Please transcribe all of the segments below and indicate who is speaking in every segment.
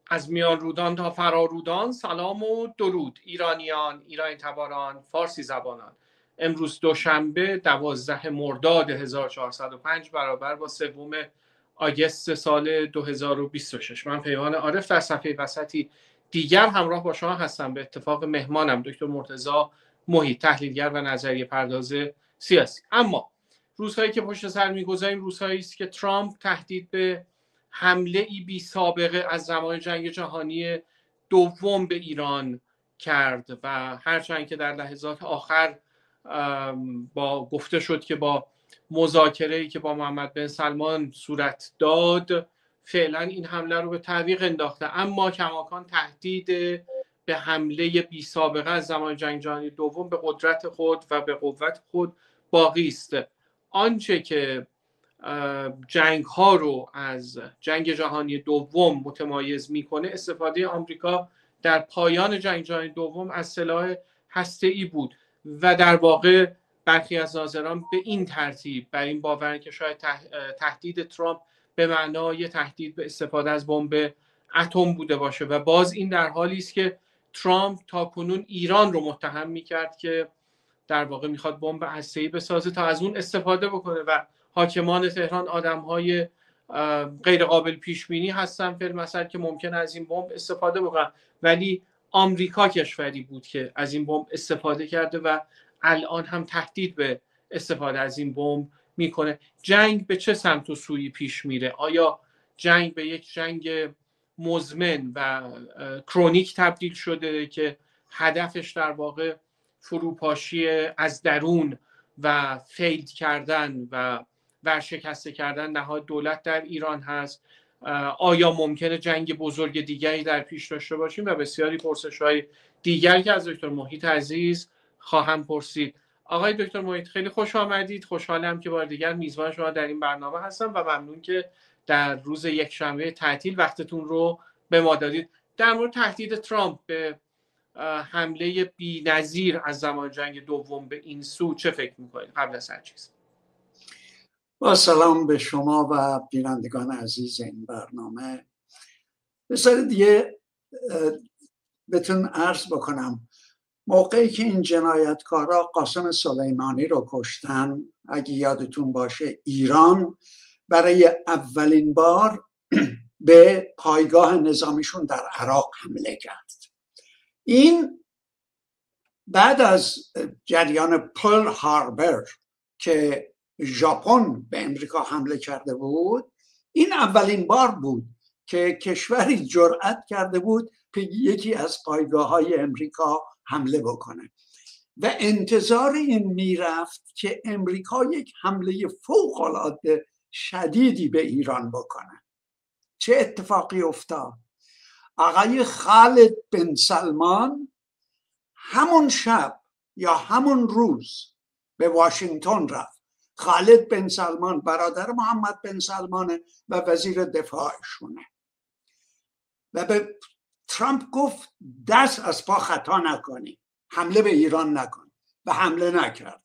Speaker 1: از میان رودان تا فرارودان سلام و درود ایرانیان، ایرانی تباران، فارسی زبانان. امروز دوشنبه 12 مرداد 1405 برابر با 3 آگوست سال 2026. من پیمان عارف در صفحه وسطی دیگر همراه با شما هستم. به اتفاق مهمانم دکتر مرتضی محی، تحلیلگر و نظریه پرداز سیاسی. اما روزهایی که پشت سر می‌گذاریم روزهایی است که ترامپ تهدید به حمله ای بی سابقه از زمان جنگ جهانی دوم به ایران کرد و هرچند که در لحظات آخر با گفته شد که با مذاکره‌ای که با محمد بن سلمان صورت داد فعلا این حمله رو به تعویق انداخته، اما کماکان تهدید به حمله بی سابقه از زمان جنگ جهانی دوم به قدرت خود و به قوت خود باقی است. آنچه که جنگ ها رو از جنگ جهانی دوم متمایز میکنه استفاده آمریکا در پایان جنگ جهانی دوم از سلاح هسته‌ای بود و در واقع برخی از ناظران به این ترتیب بر این باورن که شاید تهدید ترامپ به معنای تهدید به استفاده از بمب اتم بوده باشه و باز این در حالی است که ترامپ تاکنون ایران رو متهم میکرد که در واقع میخواد بمب هسته‌ای بسازه تا از اون استفاده بکنه و حاکمان تهران آدم‌های غیر قابل پیش بینی هستن فی‌المثل که ممکنه از این بمب استفاده بکنن، ولی آمریکا کشوری بود که از این بمب استفاده کرده و الان هم تهدید به استفاده از این بمب میکنه. جنگ به چه سمت و سویی پیش میره؟ آیا جنگ به یک جنگ مزمن و کرونیک تبدیل شده که هدفش در واقع فروپاشی از درون و فیلد کردن و ورشکسته کردن نهاد دولت در ایران هست؟ آیا ممکنه جنگ بزرگ دیگری در پیش داشته باشیم؟ و بسیاری پرسش‌های دیگر که از دکتر محیط عزیز خواهم پرسید. آقای دکتر محیط خیلی خوش آمدید. خوشحالم که بار دیگر میزبان شما در این برنامه هستم و ممنون که در روز یکشنبه تعطیل وقتتون رو به ما دادید. در مورد تهدید ترامپ به حمله بی‌نظیر از زمان جنگ دوم به این سو چه فکر میکنید قبل از هر چیز؟
Speaker 2: با سلام به شما و بینندگان عزیز این برنامه. بذارید دیگه بهتون عرض بکنم موقعی که این جنایتکارا قاسم سلیمانی رو کشتن، اگه یادتون باشه ایران برای اولین بار به پایگاه نظامیشون در عراق حمله کرد. این بعد از جریان پرل هاربر که ژاپن به امریکا حمله کرده بود، این اولین بار بود که کشوری جرأت کرده بود که یکی از پایگاه‌های امریکا حمله بکنه و انتظار این میرفت که امریکا یک حمله فوق‌العاده شدیدی به ایران بکنه. چه اتفاقی افتاد؟ آقای خالد بن سلمان همون شب یا همون روز به واشنگتن رفت. خالد بن سلمان برادر محمد بن سلمان و وزیر دفاعشونه و به ترامپ گفت دست از پا خطا نکنی، حمله به ایران نکن و حمله نکرد.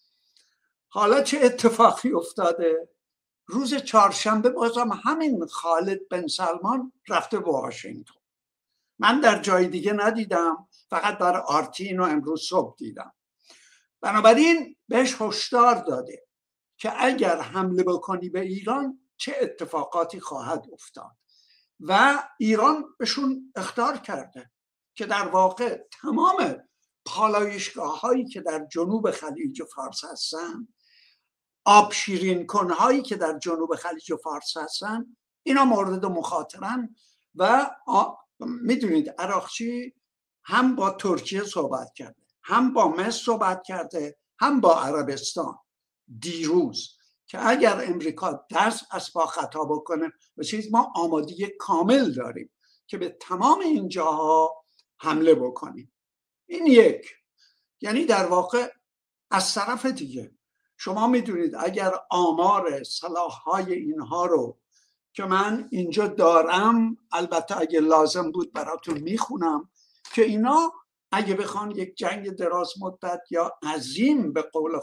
Speaker 2: حالا چه اتفاقی افتاده؟ روز چهارشنبه بازم همین خالد بن سلمان رفته به واشنگتن. من در جای دیگه ندیدم، فقط در آرتین و امروز صبح دیدم. بنابراین بهش هشدار داده که اگر حمله بکنی به ایران چه اتفاقاتی خواهد افتاد و ایران بهشون اخطار کرده که در واقع تمام پالایشگاه هایی که در جنوب خلیج فارس هستن، آب شیرین کن هایی که در جنوب خلیج فارس هستن، اینا مورد مخاطرن و میدونید عراقچی هم با ترکیه صحبت کرده، هم با مصر صحبت کرده، هم با عربستان دیروز که اگر امریکا دست از پا خطا بکنه و چیز ما آمادگی کامل داریم که به تمام این جاها حمله بکنیم. این یک، یعنی در واقع از طرف دیگه شما میدونید اگر آمار سلاح‌های اینها رو که من اینجا دارم، البته اگه لازم بود براتون میخونم، که اینا اگه بخوان یک جنگ دراز مدت یا عظیم به قول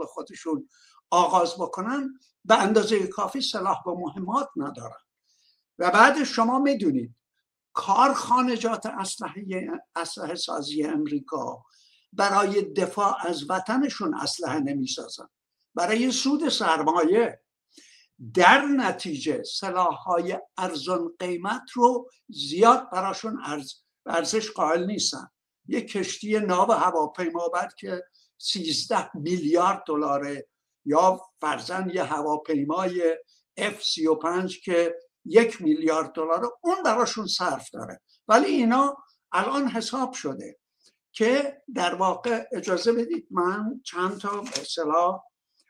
Speaker 2: خودشون آغاز بکنن، به اندازه کافی سلاح و مهمات ندارن و بعد شما میدونید کارخانجات اسلحه سازی امریکا برای دفاع از وطنشون اسلحه نمیسازن، برای سود سرمایه. در نتیجه سلاح‌های ارزان قیمت رو زیاد براشون ارزش قائل نیستن. یک کشتی ناو هواپیما بعد که 13 میلیارد دلاره، یا فرضاً یه هواپیمای F-35 که 1 میلیارد دلاره، اون براشون صرف داره. ولی اینا الان حساب شده که در واقع اجازه بدید من چند تا به اصطلاح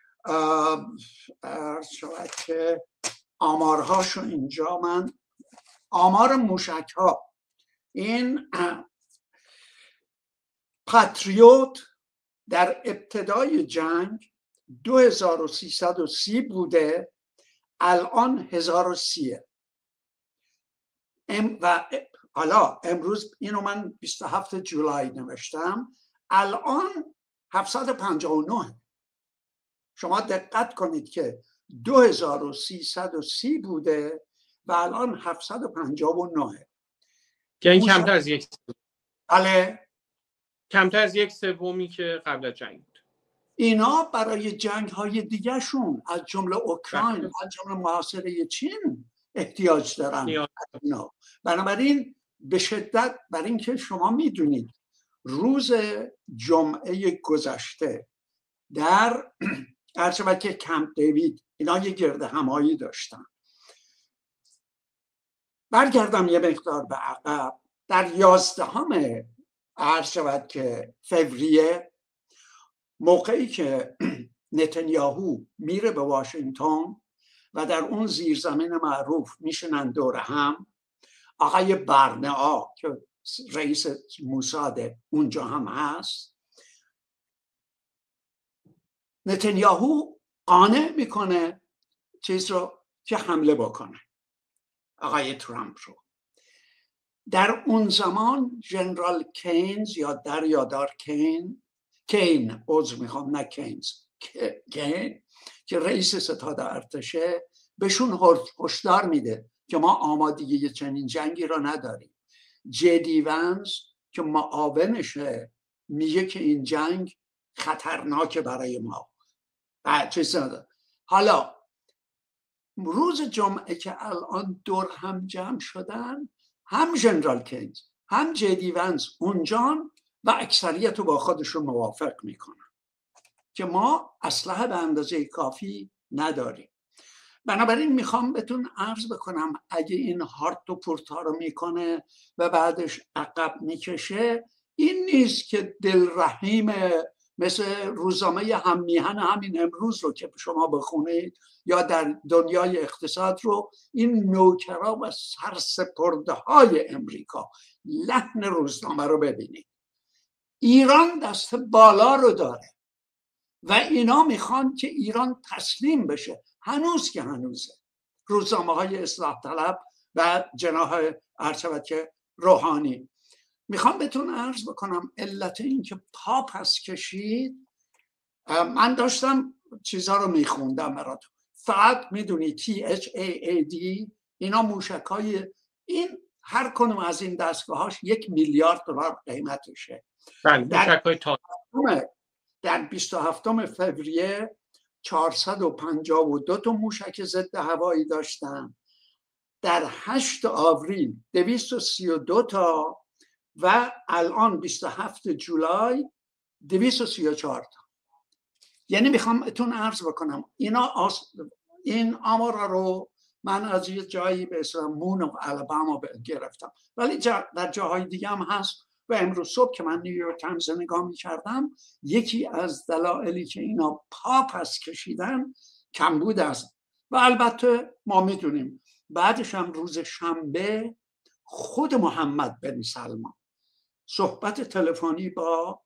Speaker 2: شاید که آمارهاشو اینجا، من آمار موشک ها، این پاتریوت در ابتدای جنگ 2330 بوده، الان 1030. و حالا امروز اینو من 27 جولای نوشتم، الان 759. شما دقت کنید که 2330 بوده و الان 759.
Speaker 1: که این کمتر از یک سوم.
Speaker 2: بله،
Speaker 1: کمتر از یک سومی که قبل از جنگ بود.
Speaker 2: اینا برای جنگ های دیگه شون از جمله اوکراین، از جمله محاصره چین احتیاج دارن. بنابراین به شدت، برای اینکه شما میدونید روز جمعه گذشته در شبکه کمپ دیوید اینا یه گرد همایی داشتن. برگردم یه مقدار به عقب. در 11 شبکه فوریه، موقعی که نتانیاهو میره به واشنگتن و در اون زیرزمین معروف میشنن دور هم، آقای برنئا که رئیس موساد اونجا هم هست، نتانیاهو قانع میکنه چیز رو که حمله بکنه آقای ترامپ رو. در اون زمان ژنرال کینز یا دریادار کین عذر میخوام، نه کینز، کین که رئیس ستاد ارتشه، بهشون هشدار میده که ما آمادگی یه چنین جنگی را نداریم. جدی ونز که معاونشه میگه که این جنگ خطرناکه برای ما. حالا روز جمعه که الان دور هم جمع شدن، هم ژنرال کینز هم جدی ونز اونجان و اکثریت رو با خودشون موافق میکنن که ما اسلحه به اندازه کافی نداریم. بنابراین میخوام بهتون عرض بکنم اگه این هارت و پورتا رو میکنه و بعدش عقب میکشه، این نیست که دل رحیمه، مثل روزنامه هم میهن همین امروز رو که شما بخونید یا در دنیای اقتصاد رو، این نوکرا و سرسپرده های امریکا، لحن روزنامه رو ببینید. ایران دست بالا رو داره و اینا میخوان که ایران تسلیم بشه. هنوز که هنوزه روزنامه های اصلاح طلب و جناح ارشبت روحانی. میخوام بهتون عرض بکنم علت این که پا پس کشید. من داشتم چیزها رو میخوندم براتون. فقط میدونی THAAD اینا موشک های این هر کنم از این دستگاهاش 1 میلیارد دلار قیمتشه.
Speaker 1: موشک های
Speaker 2: در 27 فوریه 452 تا موشک ضد هوایی داشتن. در 8 آوریل 232 تا و الان 27 جولای 234 تا. یعنی میخوام اتون عرض بکنم این آمارا رو من از یه جایی به اسم مون و الاباما گرفتم، ولی در جاهای دیگه هم هست. و امروز صبح که من نیویورک تایمز نگاه می‌کردم، یکی از دلایلی که اینا پا پس کشیدن کمبود است. و البته ما میدونیم بعدش هم روز شنبه خود محمد بن سلمان صحبت تلفنی با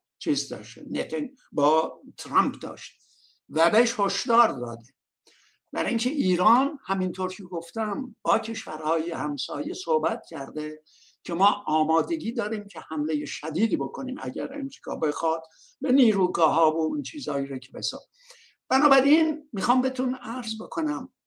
Speaker 2: با ترامپ داشت و بهش هشدار داده برای اینکه ایران همینطور که گفتم با کشورهای همسایه صحبت کرده که ما آمادگی داریم که حمله شدیدی بکنیم اگر امریکا بخواد به نیروگاه ها و اون چیزایی رو که بسا. بنابراین میخوام بهتون عرض بکنم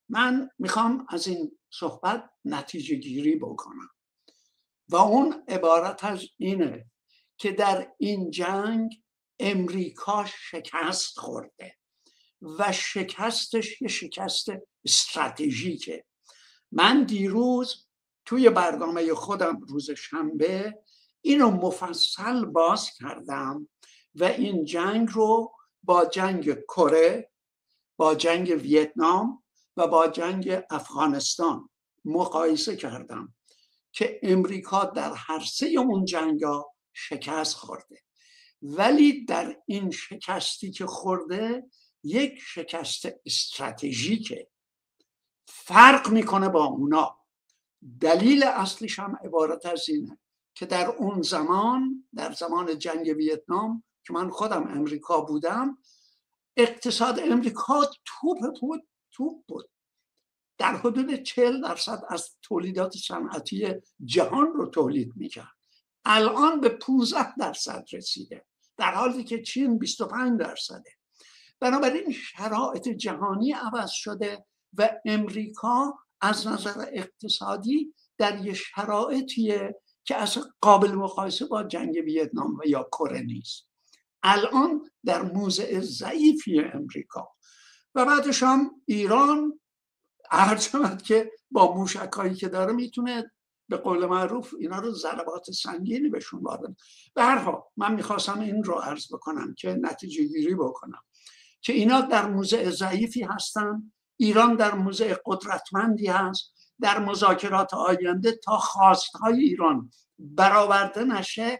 Speaker 2: من میخوام از این صحبت نتیجه گیری بکنم و اون عبارت از اینه که در این جنگ امریکا شکست خورده و شکستش یه شکست استراتژیکه. من دیروز توی برنامه خودم روز شنبه اینو مفصل باز کردم و این جنگ رو با جنگ کره، با جنگ ویتنام و با جنگ افغانستان مقایسه کردم که امریکا در هر سه اون جنگا شکست خورده، ولی در این شکستی که خورده یک شکست استراتژیکه، فرق میکنه با اونا. دلیل اصلیش هم عبارت از اینه که در اون زمان، در زمان جنگ ویتنام که من خودم امریکا بودم، اقتصاد امریکا توپ بود. در حدود 40% از تولیدات صنعتی جهان رو تولید میکرد. الان به 15% رسیده، در حالی که چین 25%. بنابراین شرایط جهانی عوض شده و امریکا از نظر اقتصادی در یه شرایطیه که اصلا قابل مقایسه با جنگ ویتنام و یا کره نیست. الان در موضع ضعیفی امریکا و بعدش هم ایران هرچند که با موشکایی که داره میتونه به قول معروف اینا رو ضربات سنگینی بهشون وارد. به هر حال من میخواستم این رو عرض بکنم که نتیجه گیری بکنم که اینا در موضع ضعیفی هستن، ایران در موضع قدرتمندی هست. در مذاکرات آینده تا خواستهای ایران برآورده نشه،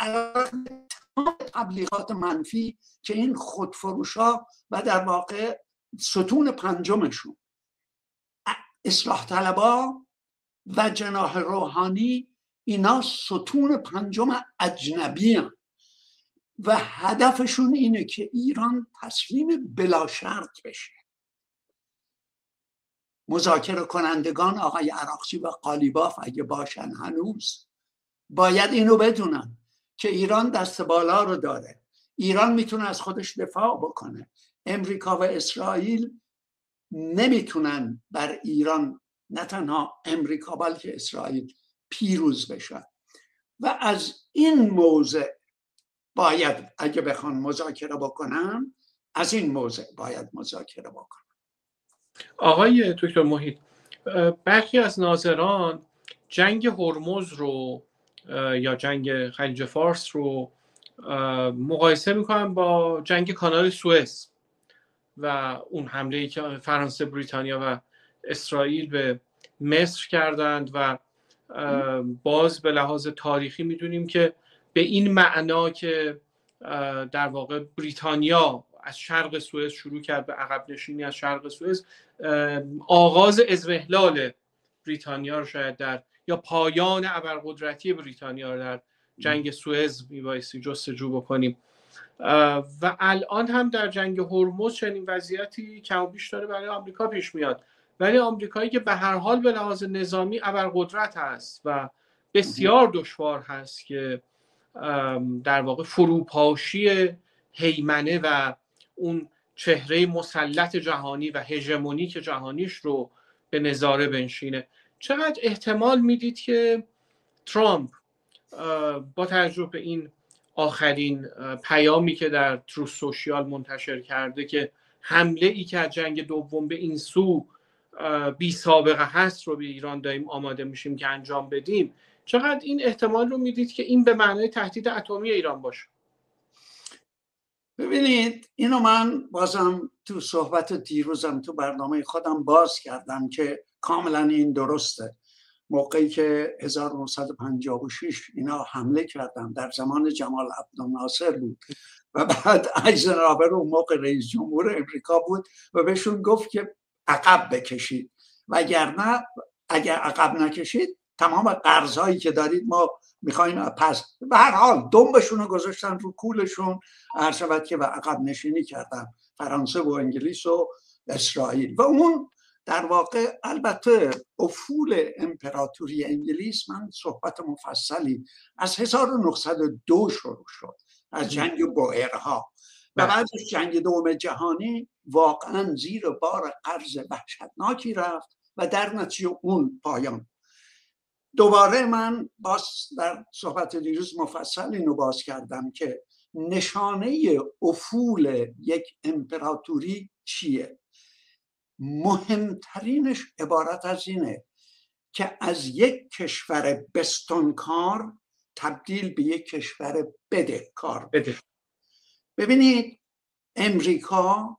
Speaker 2: تبلیغات منفی که این خودفروشا و در واقع ستون پنجمشون اصلاح طلبا و جناح روحانی، اینا ستون پنجم اجنبی هستند و هدفشون اینه که ایران تسلیم بلا شرط بشه. مذاکره کنندگان آقای عراقچی و قالیباف اگه باشن هنوز باید اینو بدونن که ایران دست بالا رو داره، ایران میتونه از خودش دفاع بکنه. امریکا و اسرائیل نمیتونن بر ایران، نه تنها امریکا بلکه اسرائیل، پیروز بشن و از این موضع باید اگه بخوان مذاکره بکنن، از این موضع باید مذاکره بکنن.
Speaker 1: آقای دکتر محیط، برخی از ناظران جنگ هرمز رو یا جنگ خلیج فارس رو مقایسه میکنن با جنگ کانال سوئز و اون حمله‌ای که فرانسه، بریتانیا و اسرائیل به مصر کردند و باز به لحاظ تاریخی میدونیم که به این معنا که در واقع بریتانیا از شرق سوئز شروع کرد به عقب نشینی از شرق سوئز، آغاز اضمحلال بریتانیا رو شاید در یا پایان ابرقدرتی بریتانیا رو در جنگ سوئز میبایستی جستجو بکنیم و الان هم در جنگ هرمز چنین وضعیتی کم و بیش داره برای آمریکا پیش میاد، ولی آمریکایی که به هر حال به لحاظ نظامی ابرقدرت هست و بسیار دشوار هست که در واقع فروپاشی هیمنه و اون چهره مسلط جهانی و هژمونیک جهانیش رو به نظاره بنشینه. چقدر احتمال میدید که ترامپ با توجه به این آخرین پیامی که در تروث سوشیال منتشر کرده که حمله ای که از جنگ دوم به این سو بی سابقه هست رو به ایران داریم آماده میشیم که انجام بدیم، چقدر این احتمال رو میدید که این به معنای تهدید اتمی ایران باشه؟
Speaker 2: ببینید، اینو من بازم تو صحبت دیروزم تو برنامه خودم باز کردم که کاملا این درسته. موقعی که 1956 اینا حمله کردن، در زمان جمال عبدالناصر بود و بعد ایزنهاور اون موقع رئیس جمهور امریکا بود و بهشون گفت که عقب بکشید، وگرنه اگر عقب نکشید تمام قرضهایی که دارید ما میخوایم پس. به هر حال دنبشون رو گذاشتن رو کولشون، هر شود که و عقب نشینی کردن فرانسه و انگلیس و اسرائیل. و اون در واقع البته افول امپراتوری انگلیس، من صحبت مفصلی از 1902 شروع شد، از جنگ بوئرها و بعدش جنگ دوم جهانی واقعا زیر بار قرض وحشتناکی رفت و در نتیجه اون پایان. دوباره من باز در صحبت دیروز مفصل اینو باز کردم که نشانه افول یک امپراتوری چیه؟ مهمترینش عبارت از اینه که از یک کشور بستانکار تبدیل به یک کشور بدهکار بشه. ببینید امریکا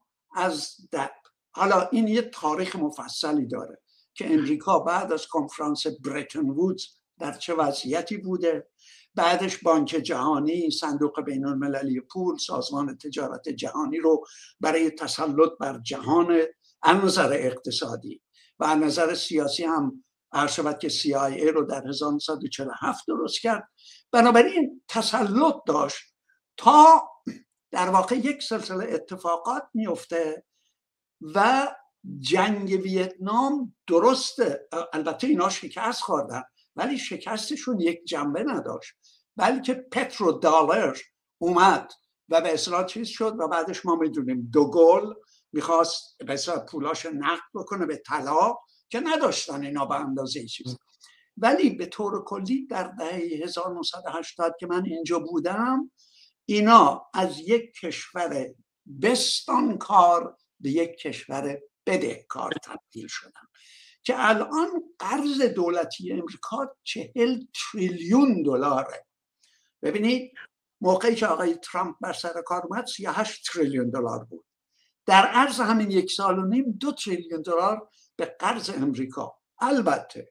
Speaker 2: حالا این یه تاریخ مفصلی داره که امریکا بعد از کنفرانس برتن وودز در چه وضعیتی بوده، بعدش بانک جهانی، صندوق بین المللی پول، سازمان تجارت جهانی رو برای تسلط بر جهان از نظر اقتصادی و از نظر سیاسی هم عرض که CIA رو در 1947 درست کرد. بنابراین تسلط داشت تا در واقع یک سلسله اتفاقات میفته و جنگ ویتنام درسته، البته اینا شکست خوردن ولی شکستشون یک جنبه نداشت، بلکه پترو دلار اومد و به اصطلاح چیز شد و بعدش ما میدونیم دوگل میخواست به اصطلاح پولاش نقد بکنه به طلا که نداشتن اینا به اندازه چیز. ولی به طور کلی در دهه 1980 که من اینجا بودم اینا از یک کشور بستانکار به یک کشور بدهکار تبدیل شدن که الان قرض دولتی امریکا 40 تریلیون دلاره. ببینید موقعی که آقای ترامپ بر سر کار اومد 38 تریلیون دلار بود. در عرض همین 1.5 سال 2 تریلیون دلار به قرض امریکا. البته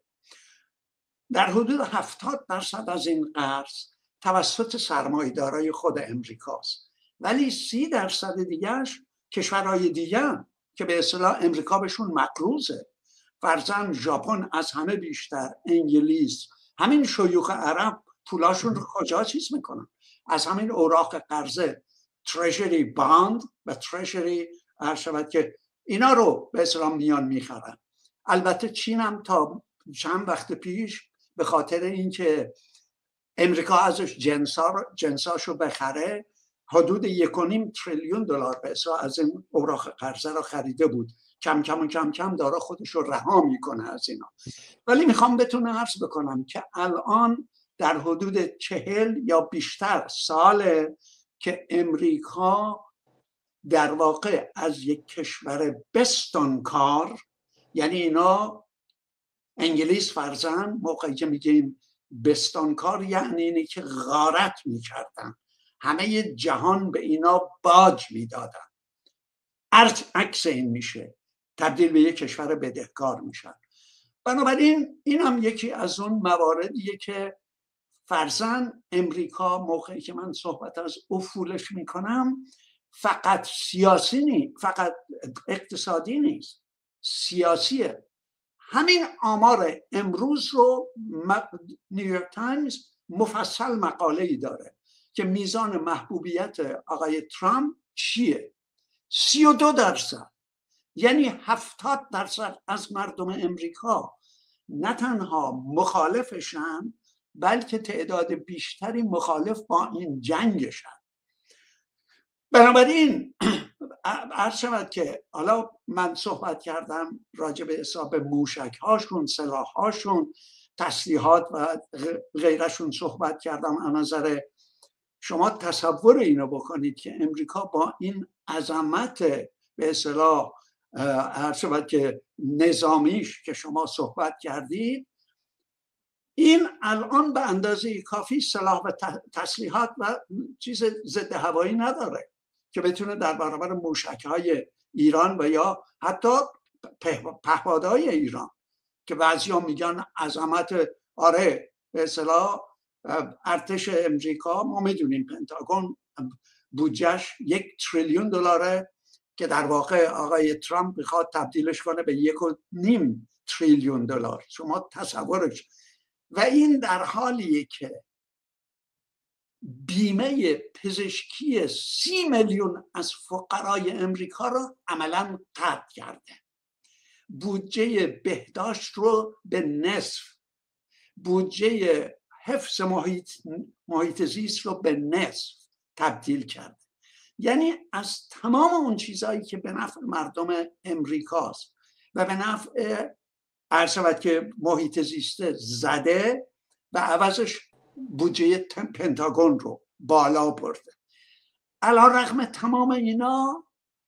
Speaker 2: در حدود 70% از این قرض توسط سرمایه‌دارای خود امریکاست، ولی 30% دیگهش کشورهای دیگه که به اصطلاح امریکا بهشون مقروضه. فرضاً ژاپن از همه بیشتر، انگلیس، همین شیوخ عرب پولاشون رو کجا چیز میکنن؟ از همین اوراق قرضه، تریژری باند و تریژری شود که اینا رو به اصطلاح میان میخرن. البته چین هم تا چند وقت پیش به خاطر اینکه امریکا ازش جنساشو بخره حدود 1.5 تریلیون دلار به اصطلاح از این اوراق قرضه رو خریده بود. کم کم داره خودش رو رها میکنه از اینا. ولی میخوام بهتون عرض بکنم که الان در حدود 40 یا بیشتر ساله که امریکا در واقع از یک کشور بستانکار، یعنی اینا انگلیس فرضاً موقعی که میگیم بستانکار یعنی اینه که غارت میکردن، همه جهان به اینا باج میدادن، عکس این میشه، تبدیل به یک کشور بدهکار میشن. بنابراین این هم یکی از اون مواردیه که فرضاً امریکا موقعی که من صحبت از افولش میکنم فقط سیاسی نیست، فقط اقتصادی نیست، سیاسیه. همین آمار امروز رو نیویورک تایمز مفصل مقاله‌ای داره که میزان محبوبیت آقای ترامپ چیه؟ 32%. یعنی 70% از مردم امریکا نه تنها مخالفشن بلکه تعداد بیشتری مخالف با این جنگشن. بنابراین عرض شود که حالا من صحبت کردم راجع به حساب موشک هاشون، سلاح هاشون، تسلیحات و غیرشون صحبت کردم. از نظر شما تصور اینو بکنید که امریکا با این عظمت به اصطلاح عرض شود که نظامیش که شما صحبت کردید، این الان به اندازه کافی سلاح و تسلیحات و چیز ضد هوایی نداره که بتونه در برابر موشک‌های ایران و یا حتی پهپادهای ایران که بعضیا میگن عظمت، آره به اصطلاح ارتش امریکا، ما میدونیم پنتاگون بودجهش 1 تریلیون دلاره که در واقع آقای ترامپ میخواد تبدیلش کنه به 1.5 تریلیون دلار. شما تصورش. و این در حالیه که بیمه پزشکی 30 میلیون از فقرای امریکا رو عملاً قطع کرده، بودجه بهداشت رو به نصف، بودجه حفظ محیط زیست رو به نصف تبدیل کرده. یعنی از تمام اون چیزهایی که به نفع مردم امریکاست و به نفع عرض که محیط زیسته زده و عوضش بودجه پنتاگون رو بالا برده. علیرغم تمام اینا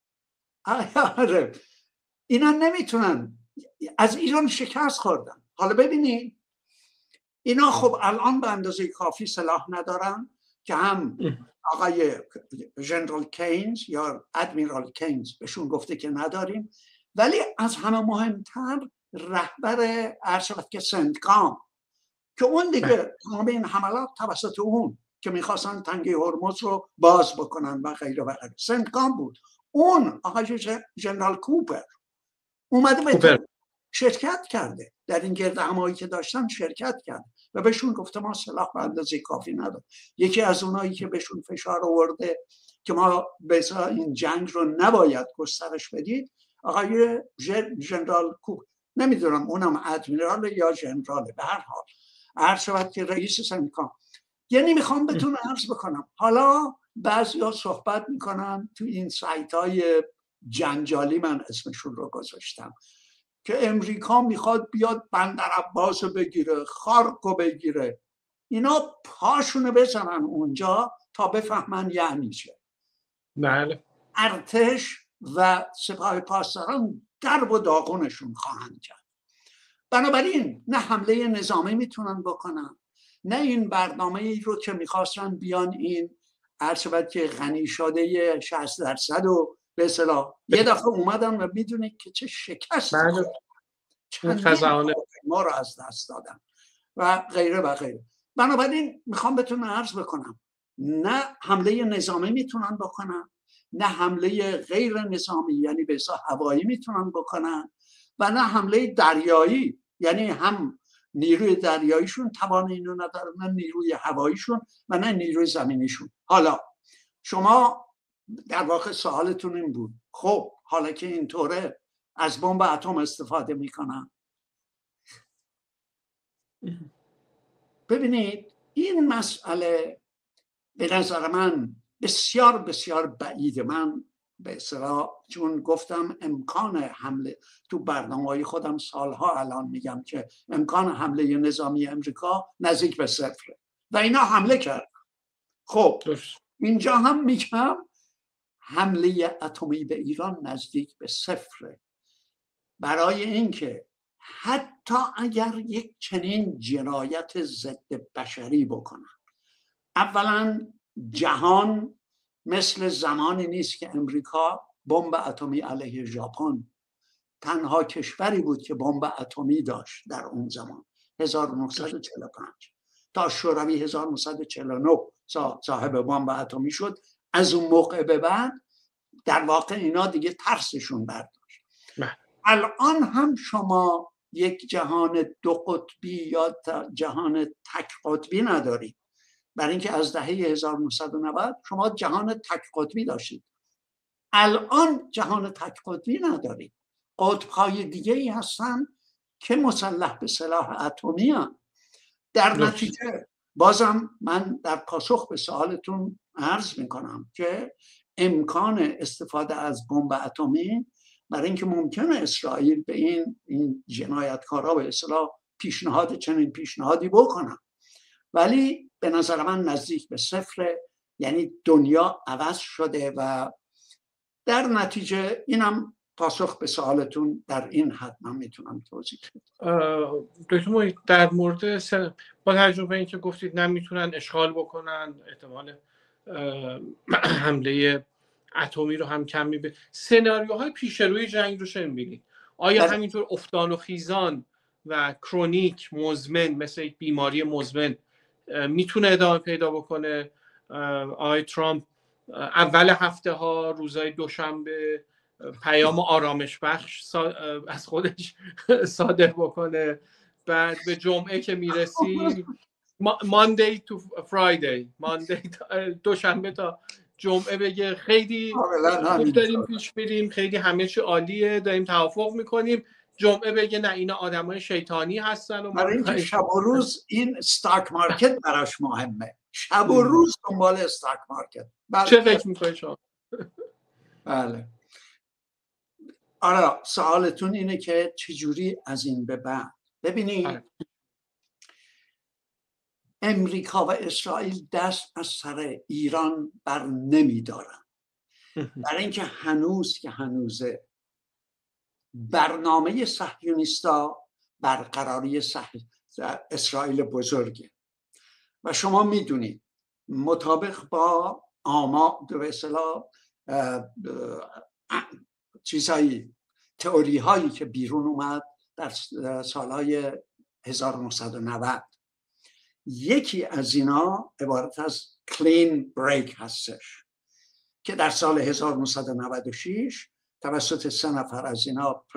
Speaker 2: اینا نمیتونن، از ایران شکست خوردن. حالا ببینید اینا خب الان به اندازه کافی سلاح ندارن که هم آقای ژنرال کینز یا ادمیرال کینز بهشون گفته که نداریم، ولی از همه مهمتر رهبر ارشد که سنتکام که اون دیگه تمام این حملات توسط اون که میخواستن تنگه هرمز رو باز بکنن و غیره و غیره سنتکام بود. اون آقای ژنرال کوپر اومده به شرکت کرده در این گرد همایی که داشتن، شرکت کرد و بهشون گفته ما سلاح به اندازه کافی نداریم. یکی از اونایی که بهشون فشار آورده که ما به این جنگ رو نباید گسترش بدید آقای ژنرال کوپر، نمیدونم اونم ادمیرال یا ژنراله، به هر حال عرض شود که رئیس سنتکام. یعنی میخوام بهتون عرض بکنم، حالا بعضیا صحبت میکنن تو این سایت های جنجالی، من اسمشون رو گذاشتم، که امریکا میخواد بیاد بندر عباس بگیره، خارکو بگیره. اینا پاشونو بزنن اونجا تا بفهمن یعنی چه.
Speaker 1: بله.
Speaker 2: ارتش و سپاه پاسداران درب و داغونشون خواهند کرد. بنابراین نه حمله نظامی میتونن بکنن، نه این برنامه ای رو که میخواستن بیان این عرض که غنی شده 60% و به اصطلاح یه دفعه اومدن و میدونید که چه شکست ما رو از دست دادن و غیره و غیره. بنابراین میخوام بهتون عرض بکنم نه حمله نظامی میتونن بکنن، نه حمله غیر نظامی یعنی به اصطلاح هوایی میتونن بکنن، و نه حمله دریایی یعنی هم نیروی دریاییشون توان اینو نداره، نه نیروی هواییشون و نه نیروی زمینیشون. حالا شما در واقع سوالتون این بود، خب حالا که اینطوره از بمب اتم استفاده میکنن. ببینید این مسئله به نظر من بسیار بسیار بعیده. من به اصطلاح چون گفتم امکان حمله تو برنامه‌های خودم سالها الان میگم که امکان حمله نظامی امریکا نزدیک به صفره و اینا حمله کردن. خب اینجا هم میگم حمله اتمی به ایران نزدیک به صفره، برای اینکه حتی اگر یک چنین جنایت ضد بشری بکنن، اولا جهان مثل زمانی نیست که امریکا بمب اتمی علیه ژاپن، تنها کشوری بود که بمب اتمی داشت در اون زمان 1945 تا شوروی 1949 صاحب بمب اتمی شد. از اون موقع به بعد در واقع اینا دیگه ترسشون برداشت. الان هم شما یک جهان دو قطبی یا جهان تک قطبی ندارید، برای اینکه از دهه 1990 شما جهان تک قطبی داشتید. الان جهان تک قطبی ندارید، قطب‌های دیگه ای هستن که مسلح به سلاح اتمی هستند. در نتیجه بازم من در پاسخ به سوالتون عرض میکنم که امکان استفاده از بمب اتمی برای اینکه ممکنه اسرائیل به این جنایتکارا به اصطلاح چنین پیشنهادی بکنن، ولی به نظر من نزدیک به صفر. یعنی دنیا عوض شده و در نتیجه اینم پاسخ به سوالتون در این حد من میتونم توضیح بدم.
Speaker 1: دکتر در مورد با تجربه اینکه گفتید نمیتونن اشغال بکنن، احتمال حمله اتمی رو هم کم میبینید، سناریوهای پیش روی جنگ رو چه میبینید؟ آیا همینطور افتان و خیزان و کرونیک مزمن مثل یک بیماری مزمن میتونه ادامه پیدا بکنه؟ آقای ترامپ اول هفته ها روزهای دوشنبه پیام آرامش بخش از خودش صادر بکنه، بعد به جمعه که میرسی ماندی تو فرایدی، دوشنبه تا جمعه بگه خیلی خوب داریم پیش میریم، خیلی همه چی عالیه، داریم توافق میکنیم، جمعه بگه نه اینا آدمای شیطانی هستن. و
Speaker 2: برای اینکه شب و روز این استاک مارکت براش مهمه، شب و روز دنبال استاک مارکت.
Speaker 1: چه فکر میکنید شما؟
Speaker 2: بله. آره، سوالتون اینه که چجوری از این به بعد. ببینید امریکا و اسرائیل دست از سر ایران بر نمی دارن، برای اینکه هنوزه برنامه صهیونیستا برقراری اسرائیل بزرگه و شما میدونید مطابق با به اصطلاح چیزهایی تئوری هایی که بیرون اومد در سالهای 1990، یکی از اینا عبارت از کلین بریک هستش که در سال 1996 توسط 3 نفر از اینا،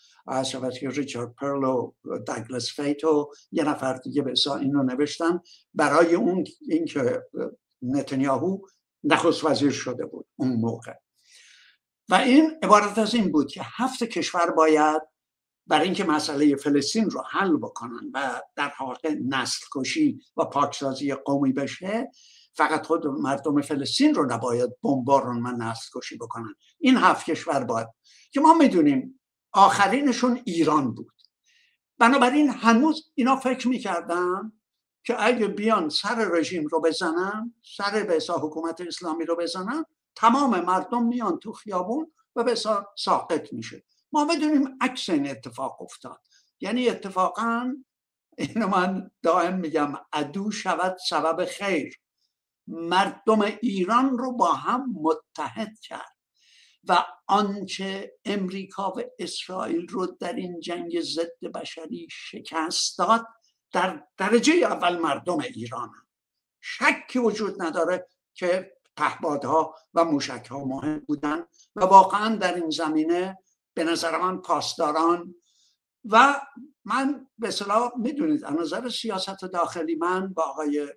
Speaker 2: ریچارد پرل و داگلاس فیت و یه نفر دیگه به اصلا اینو نوشتن برای اینکه نتانیاهو نخست وزیر شده بود اون موقع. و این عبارت از این بود که 7 کشور باید برای اینکه مسئله فلسطین رو حل بکنن و در واقع نسل کشی و پاکسازی قومی بشه، فقط خود مردم فلسطین رو نباید بمبارون و نسل کشی بکنن. این 7 کشور باید، که ما میدونیم آخرینشون ایران بود. بنابراین هنوز اینا فکر میکردن که اگه بیان سر رژیم رو بزنن، سر به اصطلاح حکومت اسلامی رو بزنن، تمام مردم میان تو خیابون و به اصطلاح ساقط میشه. ما بدونیم عکس این اتفاق افتاد. یعنی اتفاقا اینو من دائم میگم عدو شود سبب خیر. مردم ایران رو با هم متحد کرد و آنچه امریکا و اسرائیل رو در این جنگ ضد بشری شکست داد در درجه اول مردم ایران هم. شکی وجود نداره که پهپادها و موشکها مهم بودن و واقعا در این زمینه به نظر من پاسداران و من به اصطلاح میدونید از نظر سیاست داخلی من با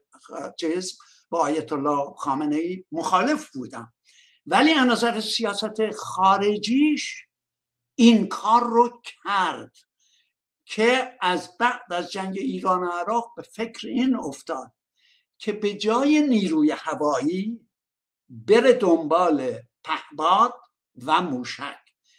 Speaker 2: با آیت الله خامنه ای مخالف بودم، ولی از نظر سیاست خارجیش این کار رو کرد که از بعد از جنگ ایران و عراق به فکر این افتاد که به جای نیروی هوایی بره دنبال پهپاد و موشک.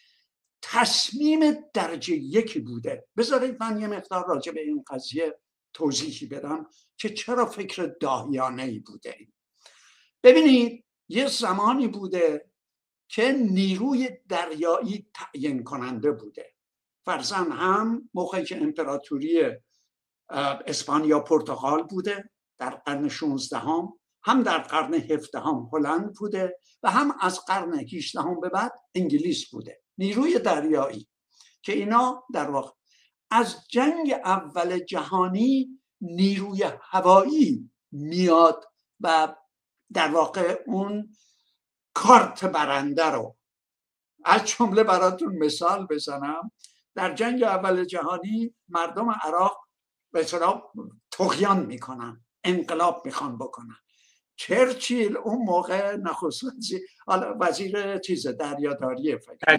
Speaker 2: تصمیم درجه 1 بوده. بذارید من یه مقدار راجع به این قضیه توضیحی بدم که چرا فکر داهیانه‌ای بوده. ببینید یه زمانی بوده که نیروی دریایی تعیین کننده بوده. فرضاً هم موقعی که امپراتوری اسپانیا پرتغال بوده در قرن 16 هم در قرن 17 هلند بوده و هم از قرن 18 به بعد انگلیس بوده. نیروی دریایی که اینا در واقع از جنگ اول جهانی نیروی هوایی میاد و در واقع اون کارت برنده رو، از جمله براتون مثال بزنم، در جنگ اول جهانی مردم عراق به اصطلاح طغیان میکنن، انقلاب میخوان بکنن. چرچیل اون موقع نخست وزیر دریاداری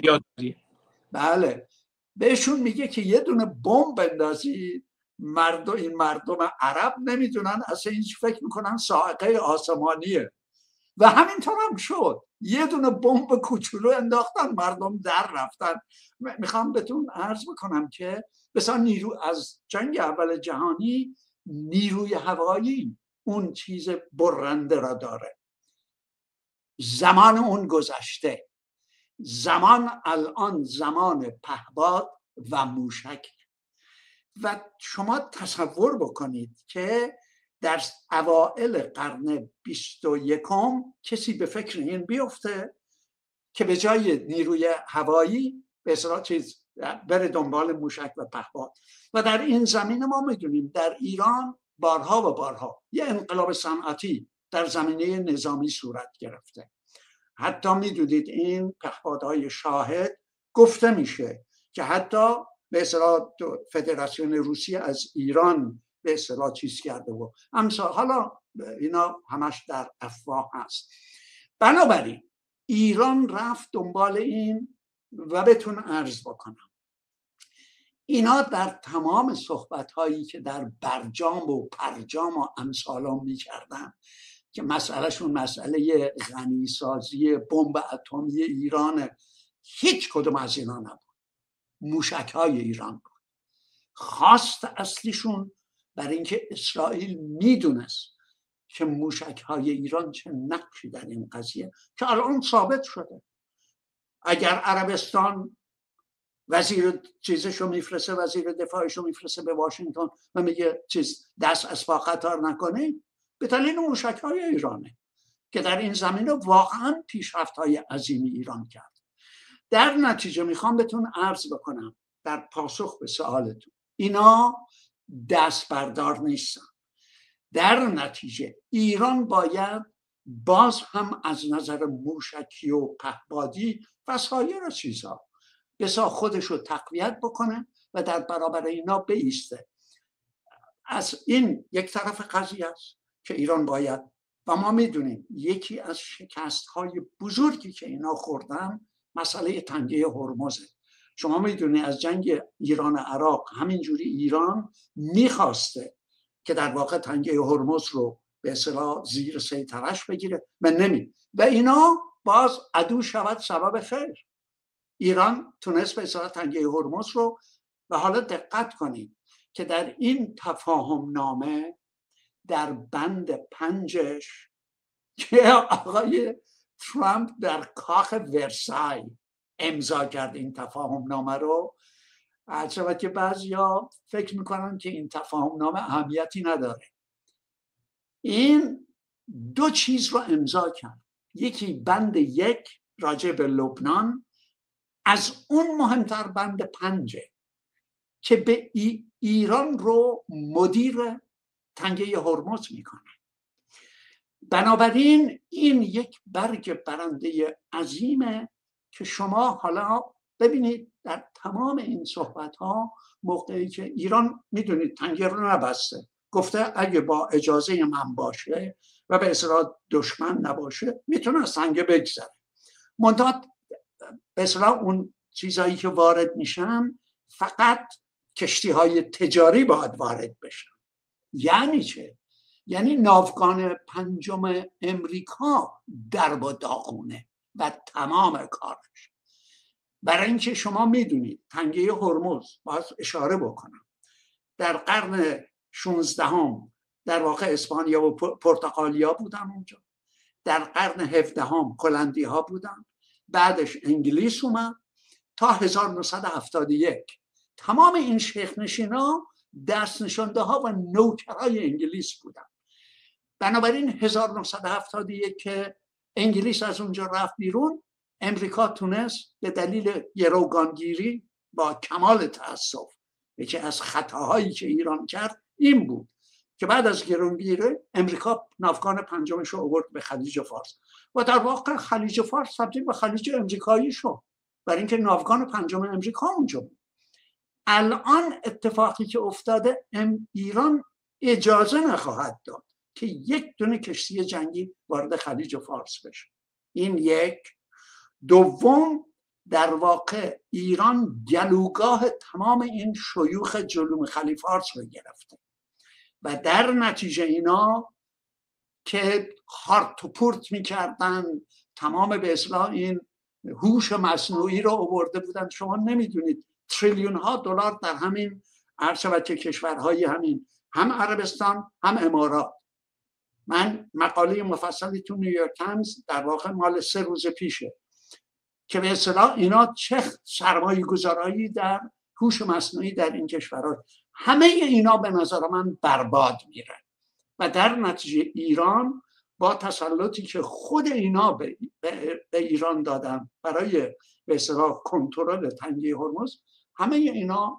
Speaker 2: بله، بهشون میگه که یه دونه بمب بندازید، این مردم عرب نمیدونن اصلا هیچ، فکر میکنن صاعقه آسمانیه و همینطور هم شد. یه دونه بمب کوچولو انداختن، مردم در رفتن. میخوام بهتون عرض بکنم که مثلا نیرو از جنگ اول جهانی نیروی هوایی اون چیز برنده را داره. زمان اون گذشته، زمان الان زمان پهپاد و موشک. و شما تصور بکنید که در اوائل قرن 21 کسی به فکر این بیفته که به جای نیروی هوایی به اصطلاح بره دنبال موشک و پهپاد. و در این زمینه ما میدونیم در ایران بارها و بارها یه انقلاب صنعتی در زمینه نظامی صورت گرفته. حتی میدونید این پهپادهای شاهد گفته میشه که حتی به اصطلاح فدراسیون روسیه از ایران به اصطلاح چیز کرده و امثال. حالا اینا همش در افواه هست. بنابراین ایران رفت دنبال این و بهتون عرض بکنم اینا در تمام صحبت هایی که در برجام و پرجام و امثال می کردن که مسئلهشون مسئله غنی سازی بمب اتمی ایران، هیچ کدوم از اینا نبود، موشک‌های ایران بود. خواست اصلیشون برای اینکه اسرائیل میدونست که موشک‌های ایران چه نقشی در این قضیه که الان ثابت شده. اگر عربستان وزیر چیزشو میفرسته، وزیر دفاعشو میفرسته به واشنگتن و میگه چیز دست از پا قطار نکنه، به دلیل موشک‌های ایرانه که در این زمینه واقعا پیشرفت‌های عظیمی ایران کرد. در نتیجه میخوام بهتون عرض بکنم در پاسخ به سوالتون، اینا دست بردار نیستن. در نتیجه ایران باید باز هم از نظر موشکی و پهپادی و سایر چیزها بسا خودش رو تقویت بکنه و در برابر اینا بایسته. از این یک طرف قضیه است که ایران باید، و ما میدونیم یکی از شکست‌های بزرگی که اینا خوردن مسئله تنگه هرمزه. شما میدونید از جنگ ایران عراق همینجوری ایران میخواسته که در واقع تنگه هرمز رو به اصطلاح زیر سیطرش بگیره و اینا باز عدو شود سبب خیر. ایران تونست به اصطلاح تنگه هرمز رو، و حالا دقت کنید که در این تفاهم نامه در بند 5 که آقای ترامپ در کاخ ورسای امضا کرد این تفاهم نامه رو، البته که بعضیا فکر میکنن که این تفاهم نامه اهمیتی نداره. این 2 چیز رو امضا کرد، یکی بند 1 راجع به لبنان، از اون مهمتر بند 5 که به ایران رو مدیر تنگه هرمز میکنه. بنابراین این یک برگ برنده عظیمه که شما حالا ببینید در تمام این صحبت ها موقعی که ایران میدونید تنگه رو نبسته، گفته اگه با اجازه من باشه و به اصطلاح دشمن نباشه میتونه از تنگه بگذره. منتها به اصطلاح اون چیزایی که وارد میشن فقط کشتی های تجاری باید وارد بشن. یعنی چه؟ یعنی ناوگان 5 امریکا در با داغونه و تمام کارش. برای اینکه شما میدونید تنگه هرمز، باید اشاره بکنم، در قرن 16 در واقع اسپانیا و پرتغالیا بودن اونجا، در قرن 17 هلندی ها بودن، بعدش انگلیس اومد تا 1971 تمام این شیخ نشینا دست نشانده ها و نوکرای انگلیس بودن. بنابراین 1971 که انگلیس از اونجا رفت بیرون، امریکا تونست به دلیل گروگانگیری با کمال تأسف، یکی از خطاهایی که ایران کرد این بود که بعد از گروگانگیری امریکا ناوگان 5 رو آورد به خلیج فارس و در واقع خلیج فارس تبدیل به خلیج امریکایی شد، برای اینکه ناوگان 5 امریکا اونجا بود. الان اتفاقی که افتاده، ایران اجازه نخواهد داد که یک دونه کشتی جنگی وارد خلیج فارس بشه. این یک. دوم، در واقع ایران گلوگاه تمام این شیوخ جلوم خلیج فارس رو گرفته و در نتیجه اینا که هارت و پورت میکردن تمام به اصطلاح این هوش مصنوعی رو آورده بودن. شما نمیدونید تریلیون ها دلار در همین عرصه کشورهای همین، هم عربستان هم امارات. من مقاله مفصلی تو نیویورک تایمز در واقع مال 3 روز پیشه که به اصطلاح اینا چه سرمایه گذارایی در هوش مصنوعی در این کشورها، همه اینا به نظر من برباد میره و در نتیجه ایران با تسلطی که خود اینا به ایران دادن برای به اصطلاح کنترل تنگه هرمز، همه اینا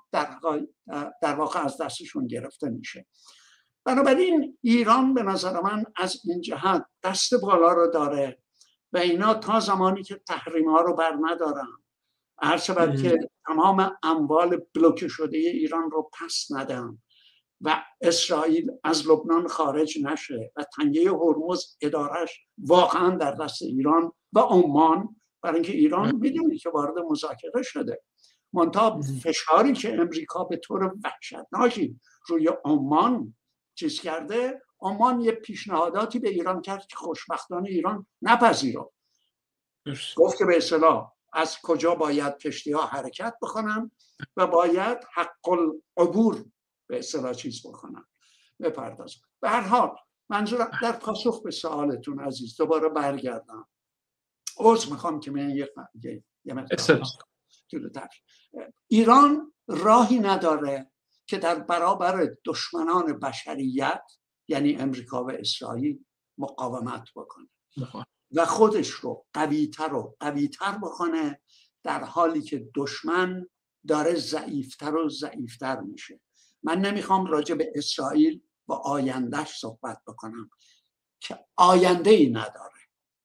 Speaker 2: در واقع از دستشون گرفته میشه. بنابراین ایران به نظر من از این جهت دست بالا رو داره و اینا تا زمانی که تحریم ها رو بر ندارن، هر شود که تمام اموال بلوکه شده ایران رو پس ندن و اسرائیل از لبنان خارج نشه و تنگه هرمز ادارش واقعا در دست ایران و عمان، برای اینکه ایران میدونی که وارد مذاکره شده، منتها فشاری که امریکا به طور وحشتناکی روی عمان چیز کرده، عمان یه پیشنهاداتی به ایران کرد که خوشبختانه ایران نپذیرفت. گفت که به اصطلاح از کجا باید کشتی ها حرکت بکنن و باید حق العبور به اصطلاح چیز بکنن، بپردازن. به هر حال منظورم در پاسخ به سوالتون عزیز دوباره برگردم. عذر میخوام که من یه مقدار ایران راهی نداره که در برابر دشمنان بشریت یعنی امریکا و اسرائیل مقاومت بکنه و خودش رو قوی‌تر بکنه، در حالی که دشمن داره ضعیفتر و ضعیفتر میشه. من نمیخوام راجع به اسرائیل و آیندهش صحبت بکنم که آینده ای نداره.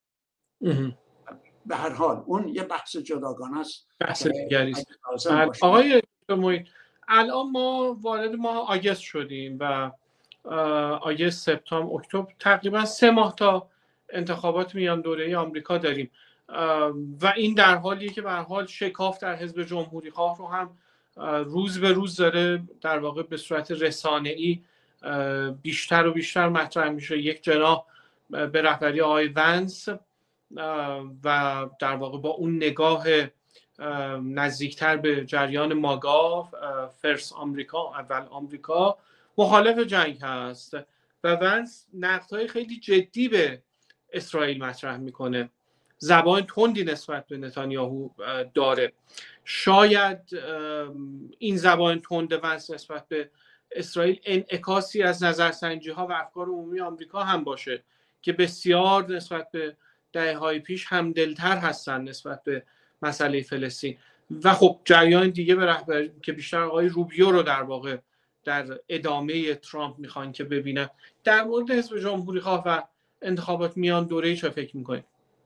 Speaker 2: به هر حال اون یه بحث جداگانه است،
Speaker 1: بحث دیگری است. آقای محیط، الان ما وارد ماه آگست شدیم و آگست، سپتامبر، اکتبر، تقریبا 3 ماه تا انتخابات میان دوره آمریکا داریم و این در حالیه که به هر حال شکاف در حزب جمهوری خواه رو هم روز به روز داره در واقع به صورت رسانه‌ای بیشتر و بیشتر مطرح میشه. یک جناح به رهبری آقای ونس و در واقع با اون نگاه نزدیکتر به جریان ماگا، فرست آمریکا، اول آمریکا، مخالف جنگ هست و ونس نقدهای خیلی جدی به اسرائیل مطرح میکنه، زبان تندی نسبت به نتانیاهو داره. شاید این زبان تند ونس نسبت به اسرائیل انعکاسی از نظرسنجی ها و افکار عمومی آمریکا هم باشه که بسیار نسبت به دهه‌های پیش همدلتر هستن نسبت به مسئله فلسطین. و خب جریان دیگه به رهبری که بیشتر آقای روبیو رو در واقع در ادامه ترامپ میخوان که ببینن. در مورد حزب جمهوری خواه و انتخابات میان دوره چه فکر میکنید؟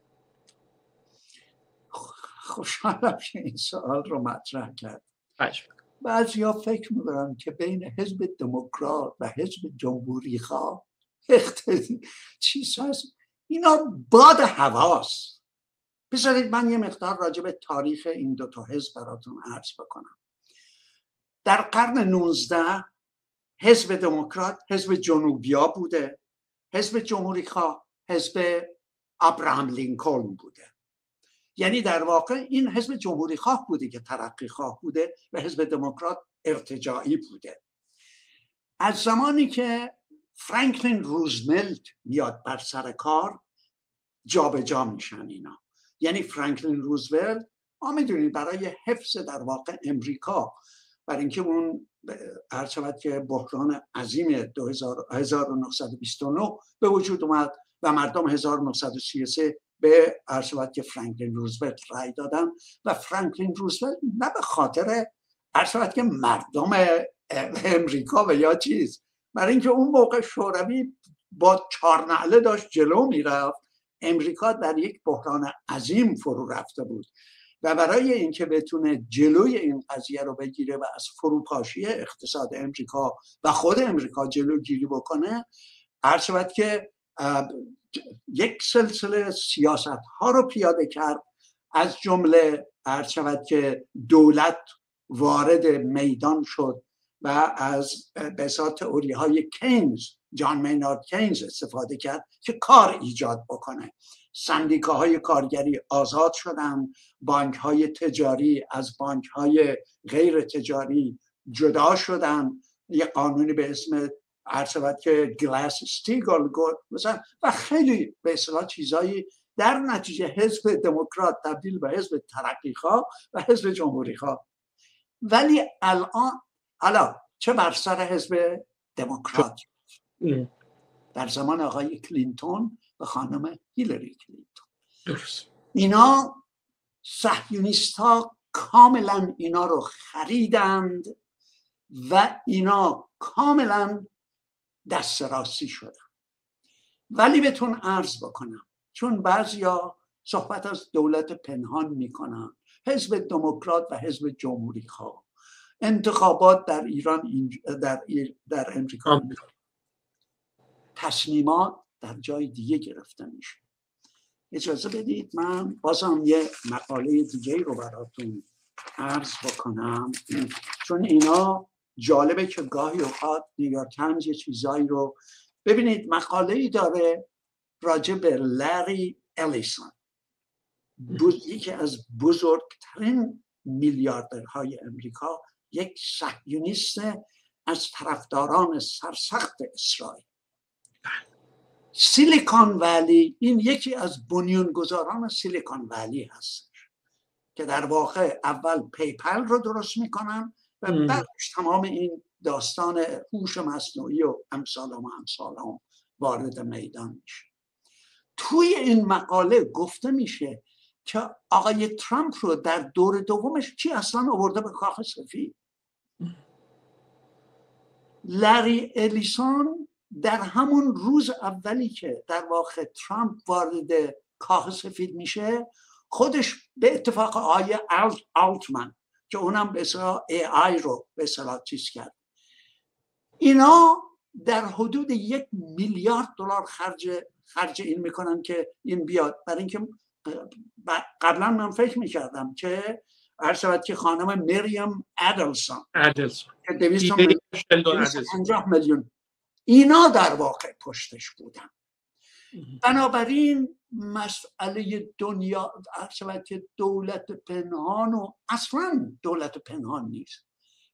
Speaker 2: خوشحالم که این سوال رو مطرح کرد. بعضیا فکر میکنن که بین حزب دموکرات و حزب جمهوری خواه چیز هست، اینا باد هواست. بذارید من یه مقدار راجع به تاریخ این دوتا حزب براتون عرض بکنم. در قرن 19 حزب دموکرات حزب جنوبیا بوده، حزب جمهوری خواه حزب ابراهام لینکلن بوده. یعنی در واقع این حزب جمهوری خواه بوده که ترقی خواه بوده و حزب دموکرات ارتجاعی بوده. از زمانی که فرانکلین روزولت میاد بر سر کار جابجا میشن اینا. یعنی فرانکلین روزولت ما میدونید برای حفظ در واقع امریکا، برای اینکه اون هر شود که بحران عظیم 1929 به وجود اومد و مردم 1933 به هر شود که فرانکلین روزولت رای دادن و فرانکلین روزولت نه به خاطر هر شود که مردم امریکا و یا چیز، برای اینکه اون موقع شوروی با 4 نعله داشت جلو میرفت، امریکا در یک بحران عظیم فرو رفته بود و برای اینکه بتونه جلوی این قضیه رو بگیره و از فروپاشی اقتصاد امریکا و خود امریکا جلوگیری بکنه، هر شود که یک سلسله سیاست ها رو پیاده کرد. از جمله هر شود که دولت وارد میدان شد و از بساط تئوری های کینز، جان مینارد کینز استفاده کرد که کار ایجاد بکنه. سندیکاهای کارگری آزاد شدن، بانک‌های تجاری از بانک‌های غیر تجاری جدا شدن، یه قانونی به اسم عرض شود که گلاس استیگل مثلا و خیلی به اصطلاح چیزایی. در نتیجه حزب دموکرات تبدیل به حزب ترقی‌خواه و حزب جمهوری‌خواه. ولی الان چه بر سر حزب دموکرات در زمان آقای کلینتون و خانم هیلاری کلینتون، اینا صهیونیست ها کاملا اینا رو خریدند و اینا کاملا دست راستی شدن. ولی بهتون عرض بکنم، چون بعضیا صحبت از دولت پنهان میکنن، حزب دموکرات و حزب جمهوری خواه انتخابات در ایران در امریکا تصمیمات در جای دیگه گرفته میشه. اجازه بدید من بازم یه مقاله دیگه رو براتون عرض بکنم، چون اینا جالبه که گاهی اوقات نیویورک تایمز یه چیزایی رو ببینید مقاله‌ای داره راجع به لری الیسون، یکی از بزرگترین میلیاردرهای امریکا، یک صهیونیست از طرفداران سرسخت اسرائیل. سیلیکون ولی، این یکی از بنیانگذاران سیلیکون ولی هست که در واقع اول پیپل رو درست میکنن و بعدش تمام این داستان هوش مصنوعی و امثال وارد میدان میشه. توی این مقاله گفته میشه که آقای ترامپ رو در دور دومش کی اصلا آورده به کاخ سفید؟ لری الیسون در همون روز اولی که در واقع ترامپ وارد کاخ سفید میشه، خودش به اتفاق آقای آلتمن که اونم به اصطلاح AI رو به اصطلاح چیز کرد، اینا در حدود $1 میلیارد خرج این میکنن که این بیاد. برای اینکه قبلا من فکر میکردم که هر شود که خانم مریم ادلسون که 250 میلیون اینا در واقع پشتش بودن. بنابراین مسئله دنیا هر شود که دولت پنهان و اصلا دولت پنهان نیست،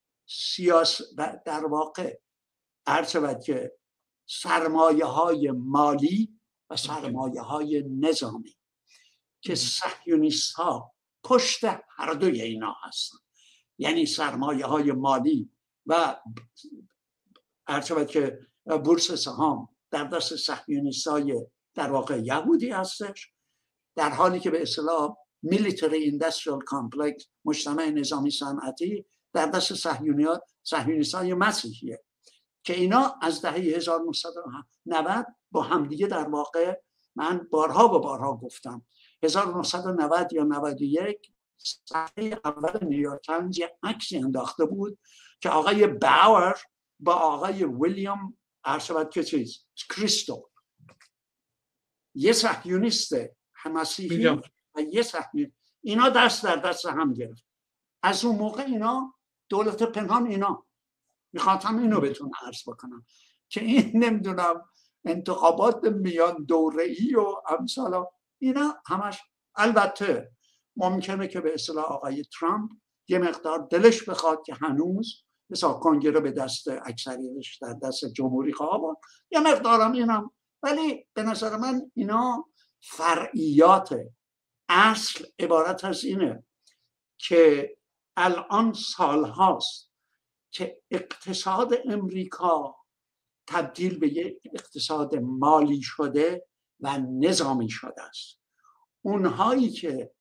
Speaker 2: در واقع هر شود که سرمایه های مالی و سرمایه های نظامی که صهیونیست ها پشت هر دوی اینا هستن، یعنی سرمایه های مالی و هر شود که بورس سهام در دست صهیونیست های در واقع یهودی هستش، در حالی که به اصطلاح میلیتری ایندستریال کامپلکس، مجتمع نظامی صنعتی، در دست صهیونیست های مسیحیه که اینا از دهه 1990 با همدیگه در واقع، من بارها گفتم 1990 یا 91 صفحه اول نیویورک تایمز یک عکسی انداخته بود که آقای باور با آقای ویلیام کریستو، یه صهیونیست مسیحی و یه صهیونیست، اینا دست در دست هم گرفت. از اون موقع اینا دولت پنهان، اینا میخواستم اینو بهتون عرض بکنم که این نمیدونم انتخابات میان دوره‌ای و امثال اینا همش، البته ممکنه که به اصطلاح آقای ترامپ یه مقدار دلش بخواد که هنوز مثلا کنگره به دست اکثریتش در دست جمهوری خواه، یه مقدارم اینم، ولی به نظر من اینا فرعیات. اصل عبارت از اینه که الان سالهاست که اقتصاد امریکا تبدیل به یک اقتصاد مالی شده و نظامی شده است. اونهایی که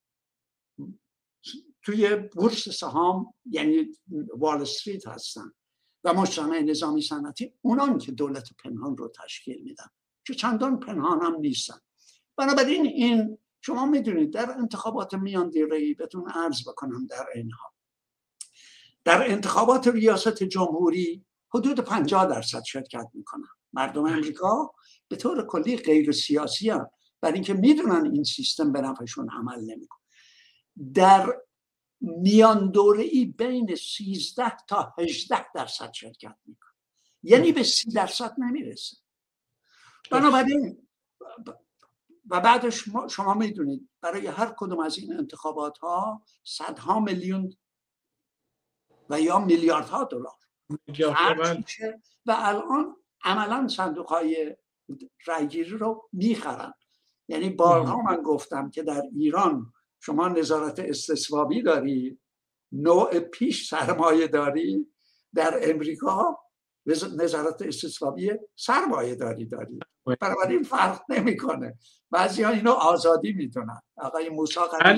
Speaker 2: توی بورس سهام یعنی وال استریت هستن و مجتمع نظامی صنعتی، اونان که دولت پنهان رو تشکیل میدن که چندان پنهان هم نیستن. بنابراین این شما میدونید در انتخابات میان دوره‌ای بهتون عرض بکنم، در انتخابات ریاست جمهوری حدود 50% شرکت میکنن. مردم امریکا به طور کلی غیر سیاسی هم، برای اینکه میدونن این سیستم به نفعشون عمل نمیکنه. در میان دوره‌ای بین 13 تا 18% شرکت میکنه، یعنی به 30% نمیرسه. بنابراین و بعدش شما میدونید برای هر کدوم از این انتخابات ها صدها میلیون و یا میلیاردها دلار خرج میشه و الان عملا صندوق های رایگیری رو میخرن. یعنی بارها من گفتم که در ایران شما نظارت استصوابی داری، نوع پیش سرمایه داری، در امریکا نظارت استصوابی سرمایه داری. بنابراین فرق نمیکنه. بعضی ها اینو آزادی میدونن. آقای موسی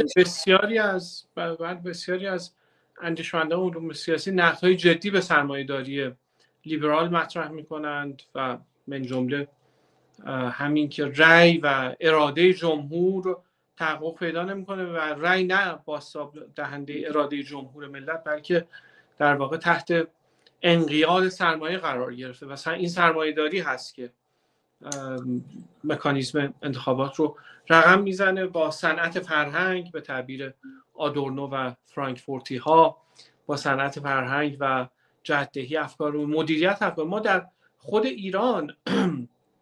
Speaker 1: بسیاری از اندیشمندان علوم سیاسی نقدهای جدی به سرمایه داری لیبرال مطرح میکنند و من جمله همین که رأی و اراده جمهور تحقق پیدا نمیکنه و رأی نه بازتاب دهنده اراده جمهور ملت، بلکه در واقع تحت انقیاد سرمایه قرار گرفته و این سرمایه داری هست که مکانیزم انتخابات رو رقم میزنه. با صنعت فرهنگ به تعبیر آدورنو و فرانکفورتی ها، با صنعت فرهنگ و جهت‌دهی افکار و مدیریت افکار، ما در خود ایران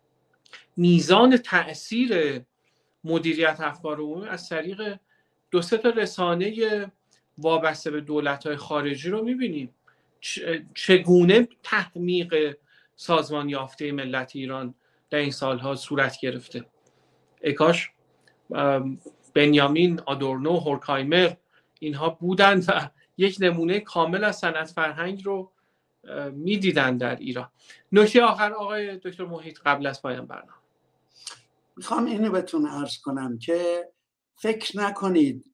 Speaker 1: میزان تأثیر مدیریت افکار عمومی از طریق 2-3 تا رسانه وابسته به دولت‌های خارجی رو می‌بینیم. چگونه تحمیق سازمان یافته ملت ایران در این سالها صورت گرفته. ای کاش بنیامین، آدورنو، هورکهایمر اینها بودند و یک نمونه کامل از صنعت فرهنگ رو میدیدن در ایران. نکته آخر آقای دکتر محیط قبل از پایان برنامه.
Speaker 2: میخوام اینو بهتون عرض کنم که فکر نکنید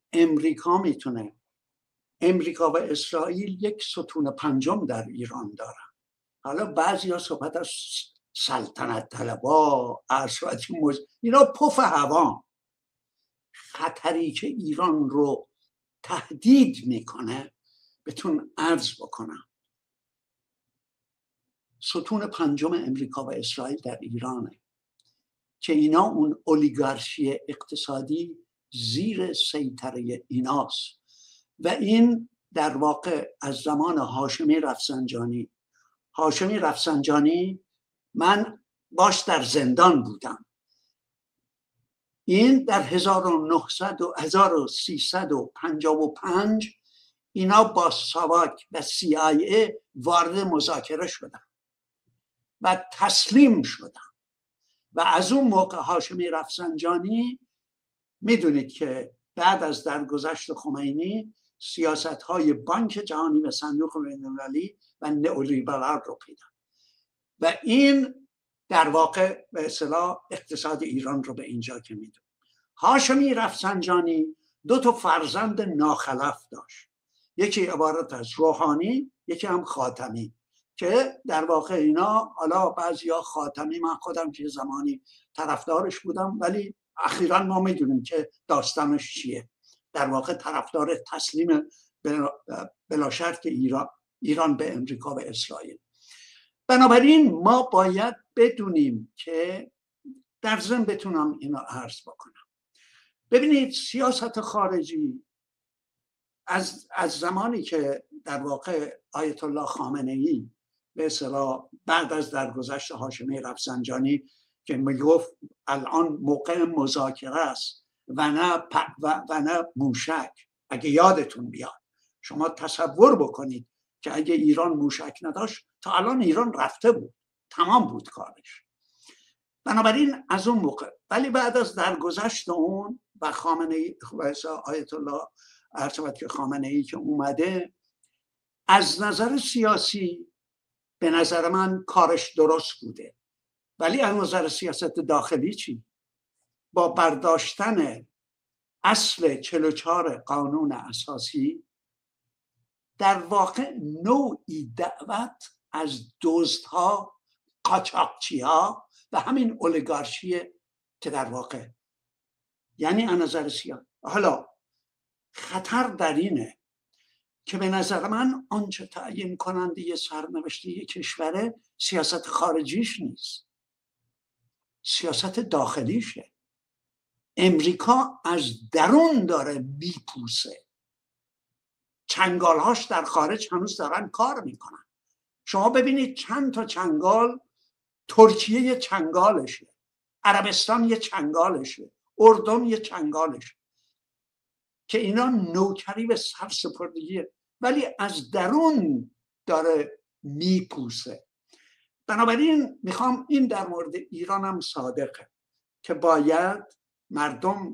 Speaker 2: امریکا و اسرائیل یک ستون پنجم در ایران دارن. حالا بعضیا صحبت از سلطنت طلبا، اینا پف هوا. خطری که ایران رو تهدید میکنه بهتون عرض بکنم، ستون پنجم امریکا و اسرائیل در ایرانه که اینا اون اولیگارشی اقتصادی زیر سیطره ایناست و این در واقع از زمان هاشمی رفسنجانی من باش در زندان بودم. این در 1355 اینا با ساواک و CIA وارد مذاکره شدن و تسلیم شدن و از اون موقع هاشمی رفسنجانی میدونید که بعد از درگذشت خمینی سیاست‌های بانک جهانی و صندوق بین‌المللی و نئولیبرال رو پیدا و این در واقع به اصطلاح اقتصاد ایران رو به اینجا که میدون. هاشمی رفسنجانی 2 فرزند ناخلف داشت، یکی عبارت از روحانی، یکی هم خاتمی، که در واقع اینا حالا بعضیا خاتمی، من خودم که زمانی طرفدارش بودم ولی اخیراً ما میدونیم که داستانش چیه. در واقع طرفدار تسلیم بلا شرط ایران به امریکا و اسرائیل. بنابراین ما باید بدونیم که در ضمن بتونم اینو عرض بکنم. ببینید سیاست خارجی از زمانی که در واقع آیت الله خامنه‌ای به اصطلاح بعد از درگذشت هاشمی رفسنجانی که میگفت الان موقع مذاکره است و نه موشک، اگه یادتون بیاد شما تصور بکنید که اگه ایران موشک نداشت تا الان ایران رفته بود، تمام بود کارش. بنابراین از اون موقع، ولی بعد از درگذشت اون و خامنه‌ای آیت الله ارشد که خامنه‌ای که اومده، از نظر سیاسی به نظر من کارش درست بوده، ولی از نظر سیاست داخلی چی؟ با برداشتن اصل 44 قانون اساسی در واقع نوعی دعوت از دزدها، قاچاقچی‌ها و همین اولیگارشی که در واقع یعنی از نظر سیاسی. حالا خطر در اینه که به نظر من آنچه تعیین کننده سرنوشت کشور سیاست خارجیش نیست، سیاست داخلیشه. امریکا از درون داره میپوسه، چنگالهاش در خارج هنوز دارن کار میکنن. شما ببینید چند تا چنگال، ترکیه یه چنگالشه، عربستان یه چنگالشه، اردن یه چنگالشه که اینا نوکری به سرسپردگیه، ولی از درون داره میپوسه. بنابراین میخوام این در مورد ایران هم صادقه که باید مردم،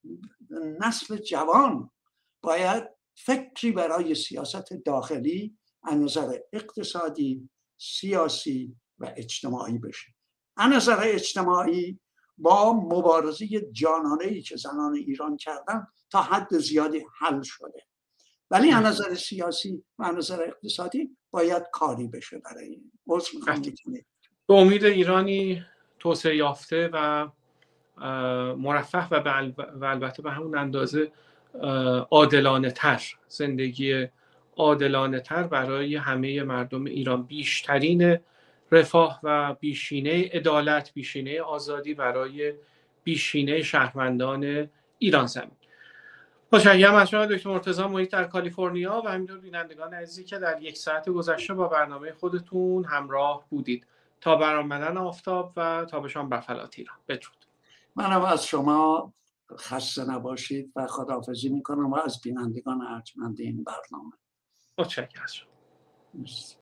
Speaker 2: نسل جوان باید فکری برای سیاست داخلی از نظر اقتصادی، سیاسی و اجتماعی بشه. از نظر اجتماعی با مبارزه جانانه‌ای که زنان ایران کردن تا حد زیادی حل شده، ولی از نظر سیاسی و از نظر اقتصادی باید کاری بشه برای این.
Speaker 1: به امید ایرانی توسعه یافته و مرفه و البته به همون اندازه عادلانه تر، زندگی عادلانه تر برای همه مردم ایران، بیشترین رفاه و بیشینه عدالت، بیشینه آزادی برای بیشینه شهروندان ایران زمین. متشکرم از شما دکتر مرتضی محیط در کالیفرنیا و همینطور بینندگان عزیزی که در 1 ساعت گذشته با برنامه خودتون همراه بودید. تا برآمدن آفتاب و تابشان بفلات ایران. بدرود.
Speaker 2: منم از شما خسته نباشید و خداحافظی میکنم و از بینندگان ارجمند این برنامه
Speaker 1: متشکرم.